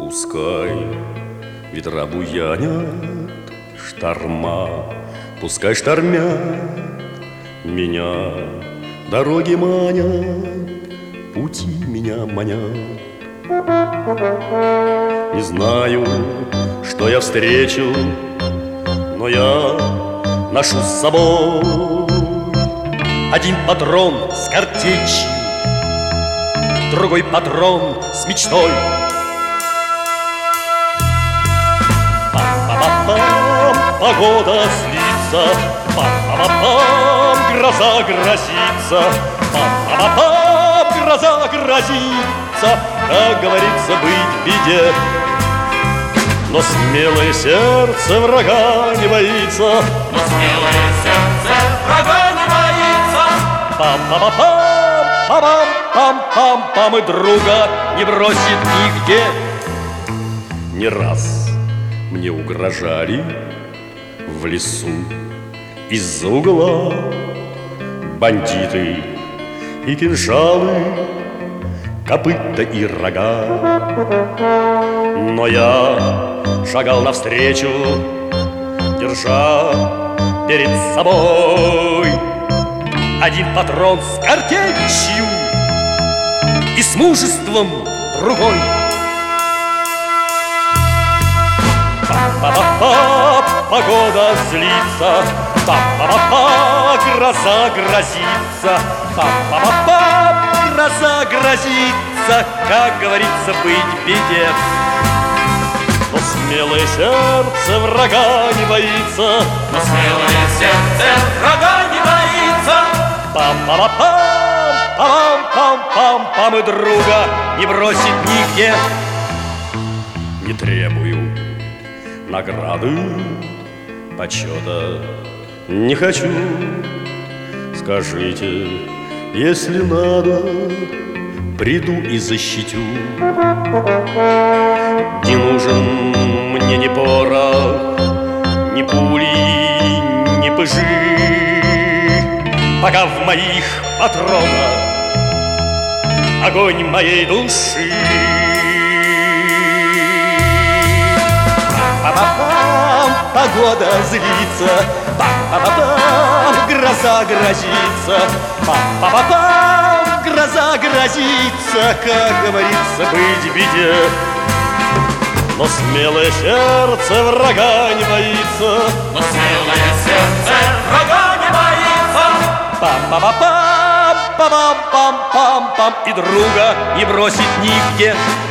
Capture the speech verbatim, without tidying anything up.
Пускай ветра буянят, шторма, пускай штормят меня, дороги манят, пути меня манят. Не знаю, что я встречу, но я ношу с собой один патрон с картечью, другой патрон с мечтой. Пам-пам-пам, погода злится, пам-пам-пам, гроза грозится, пам-пам-пам, гроза грозится, как говорится, быть в беде. Но смелое сердце врага не боится, но смелое сердце врага не боится. Пам-пам-пам, пам-пам-пам-пам, и друга не бросит нигде. Не раз мне угрожали в лесу из-за угла бандиты и кинжалы, копыта и рога. Но я шагал навстречу, держа перед собой один патрон с картечью и с мужеством другой. Па-па-па, погода злится, па-па-па, гроза грозится, па-па-па, гроза грозится, как говорится, быть в беде. Но смелое сердце врага не боится, но смелое сердце врага не боится. Пам-пам-пам, пам-пам-пам-пам, и друга не бросит нигде. Не требую награды, почета не хочу. Скажите, если надо, приду и защитю. Не нужен мне ни порох, ни пули, ни пыжи, пока в моих патронах огонь моей души. Па-па-пам, погода злится, па-па-пам, гроза грозится, па-па-пам, гроза грозится, как говорится, быть в беде. Но смелое сердце врага не боится, но смелое сердце врага не боится. Пам-па-па-пам, пам-пам-пам-пам, и друга не бросит нигде.